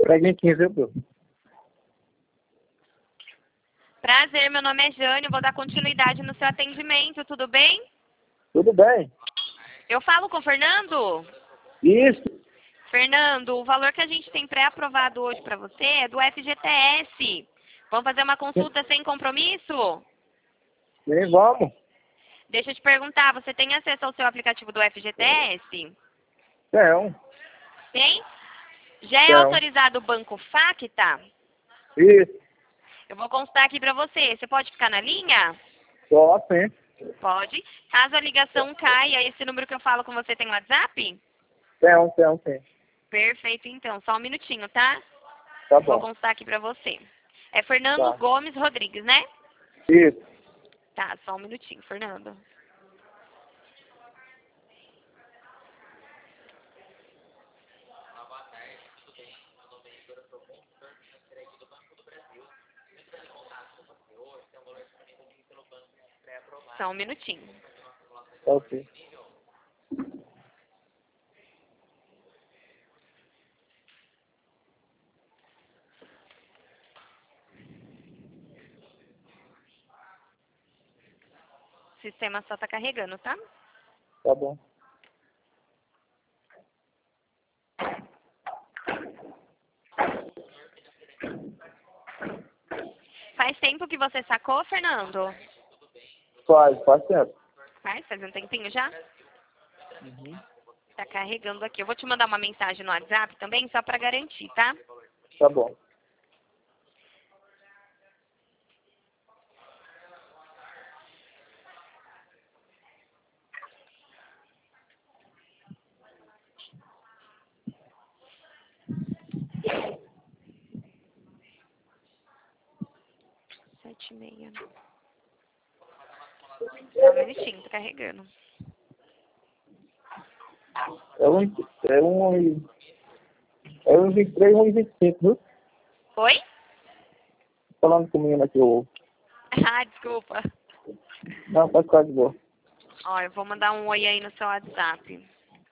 Preguiçinha, viu, pô? Prazer, meu nome é Jane, vou dar continuidade no seu atendimento, tudo bem? Tudo bem? Eu falo com o Fernando? Isso. Fernando, o valor que a gente tem pré-aprovado hoje para você é do FGTS. Vamos fazer uma consulta sem compromisso? Sim, vamos. Deixa eu te perguntar, você tem acesso ao seu aplicativo do FGTS? Tem. Tem? Já é Tem. autorizado o Banco Facta? Isso. Eu vou consultar aqui para você. Você pode ficar na linha? Só sim. Pode. Caso a ligação caia, esse número que eu falo com você tem WhatsApp? Tem. Perfeito, então. Só um minutinho, tá? Tá Vou bom. consultar aqui pra você. É Fernando Tá. Gomes Rodrigues, né? Isso. Tá, só um minutinho, Fernando. Só um minutinho. Tá ok. O sistema só tá carregando, tá? Tá bom. Faz tempo que você sacou, Fernando? Faz tempo. Faz um tempinho já? Uhum. Tá carregando aqui. Eu vou te mandar uma mensagem no WhatsApp também, só pra garantir, tá? Tá bom. Sete e meia. Só um minutinho, tá carregando. É um 23, 1,25, viu? Oi? Falando com o menino aqui, o... Ah, desculpa. Não, pode ficar de boa. Ó, eu vou mandar um oi aí no seu WhatsApp.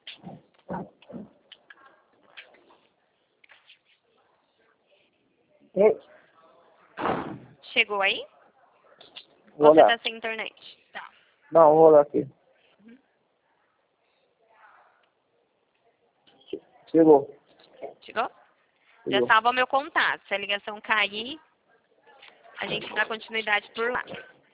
Ei, Chegou aí? vou Ou você olhar. tá sem internet? Tá. Não, vou olhar aqui. Chegou. Chegou? Já Chegou. salva meu contato. Se a ligação cair, a gente dá continuidade por lá.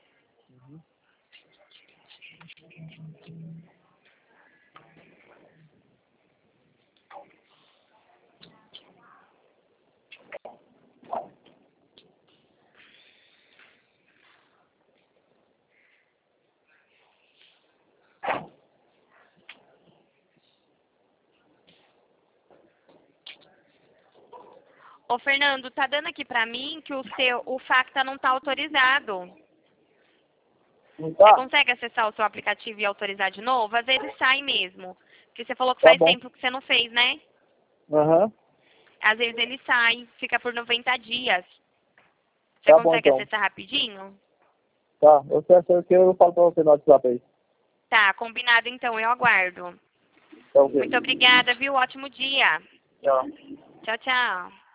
Ô, Fernando, tá dando aqui pra mim que o Facta não tá autorizado. Não Você tá? consegue acessar o seu aplicativo e autorizar de novo? Às vezes sai mesmo. Porque você falou que Tá faz bom. tempo que você não fez, né? Aham. Às vezes ele sai, fica por 90 dias. Você Tá bom, consegue então. acessar rapidinho? Tá. Eu sei que eu falo pra você no WhatsApp aí. Tá, combinado então, eu aguardo. Tá ok. Muito obrigada, viu? Ótimo dia. Tchau. Tchau, tchau.